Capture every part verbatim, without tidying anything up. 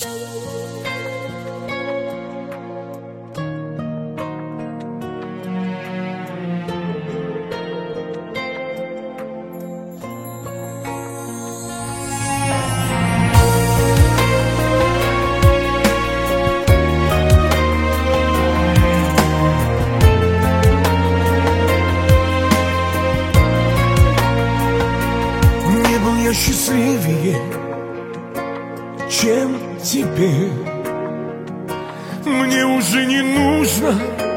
Счастливее, чем теперь. Мне уже не нужно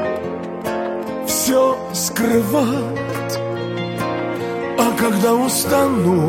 все скрывать, а когда устану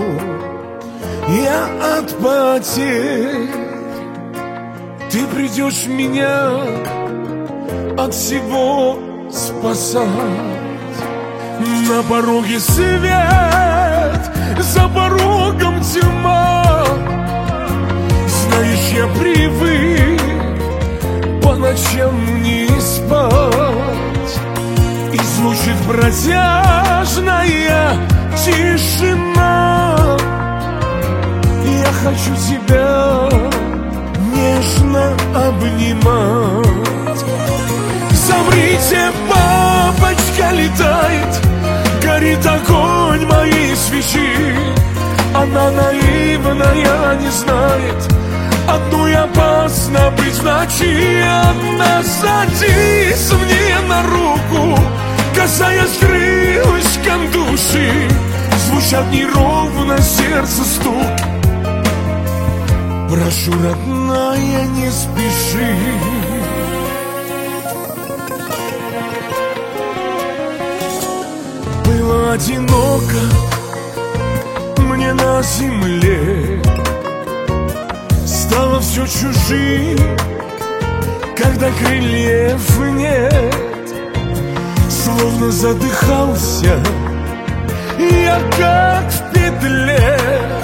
я от потерь, ты придешь меня от всего спасать. На пороге свет, за порогом тьма. Знаешь, я привык по ночам не спать, и звучит протяжная тишина. Я хочу тебя нежно обнимать. Замрите, бабочка летает, горит огонь моей свечи. Она наивная, не знает, одной опасно быть в ночи. Она садись мне на руку, касаясь крылышком души. Звучат неровно сердце стук. Прошу, родная, не спеши. Было одиноко мне на земле, стало все чужим, когда крыльев нет. Словно задыхался я, как в петле.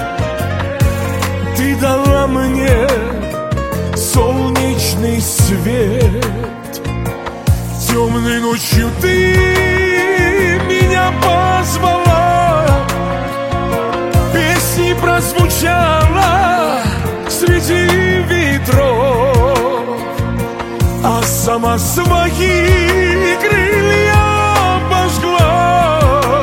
Ты дала мне солнечный свет. Темной ночью ты меня позвала, песни прозвучала среди ветров, а сама свои крылья обожгла,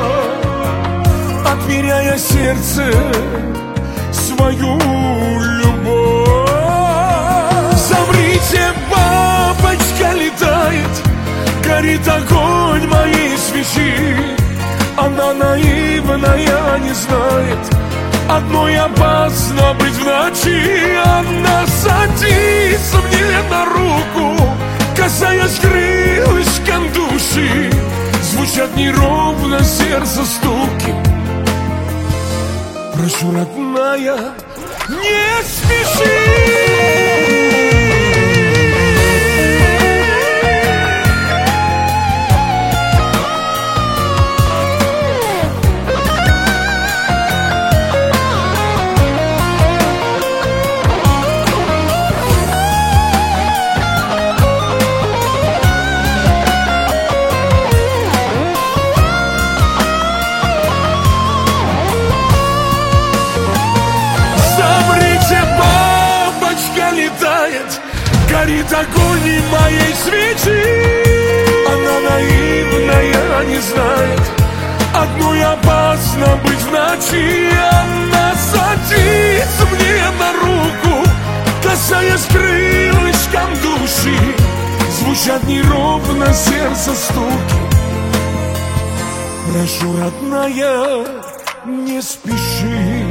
отмеряя сердце свою любовь. Замрите, бабочка летает, горит огонь моей свечи. Она наивная, не знает, одной опасно быть в ночи. Она садится мне на руку, касаясь крылышком души. Звучат неровно сердце стуки. Прошу, родная, не спеши. Горит огонь моей свечи. Она наивная, не знает, одной опасно быть в ночи. Она садится мне на руку, касаясь крылышком души. Звучат неровно сердце стуки. Прошу, родная, не спеши.